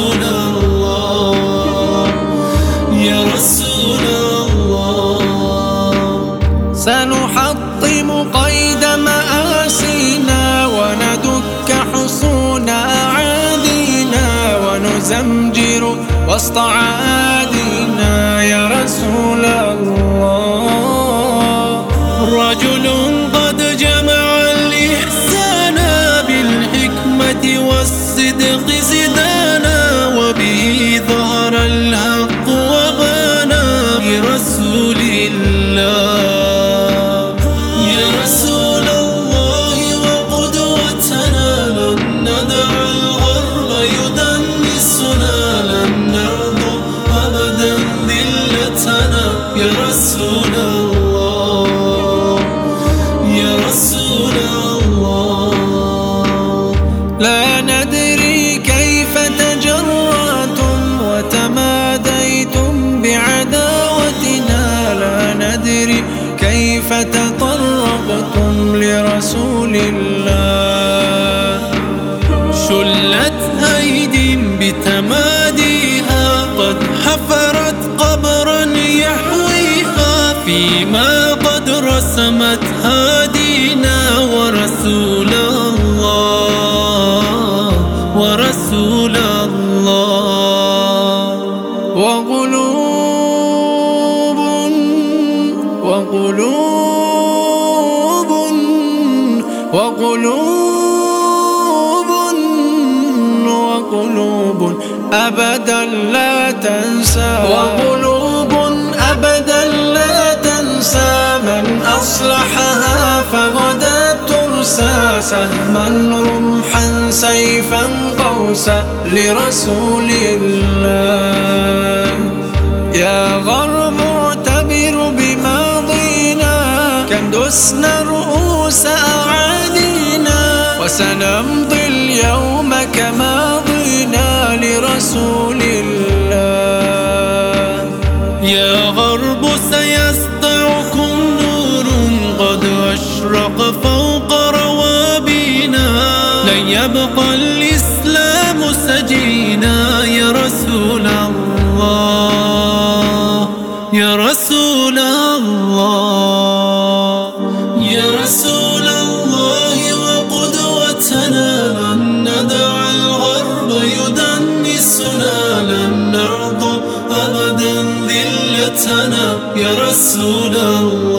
رسول الله يا رسول الله. سنحطم قيد مآسينا وندك حصون أعادينا ونزمجر وسط عادينا يا رسول الله. رجل قد جمع الإحسان بالحكمة والصدق زدانا وبه ظهر الحق وبانا برسول الله يا رسول الله وقدوتنا. لن ندع الغرب يدنسنا لن نرضى أبدا ذلتنا يا رسول الله يا رسول الله. لا ندري كيف تجرأتم وتماديتم بعداوتنا، لا ندري كيف تطرقتم لرسول الله. شلت أيدي بتماديها قد حفرت قبرا يحويها فيما قد رسمت هادينا ورسول الله ورسول الله. وقلوب وقلوب وقلوب وقلوب أبدا لا تنسى، وقلوب أبدا لا تنسى من أصلحها فغدا ترسى سهما رمحا سيفا قوسا لرسول الله. يا غرب اعتبر بماضينا كم دسنا رؤوس أعادينا وسنمضي اليوم كماضينا لرسول الله. يا غرب سيسطعكم نور قد أشرق فوق روابينا لن يبقى الإسلام سجينا يا رسول الله يا رسول الله يا رسول الله وقدوتنا. لن ندع الغرب يدنسنا لن نرضى أبدا ذلتنا يا رسول الله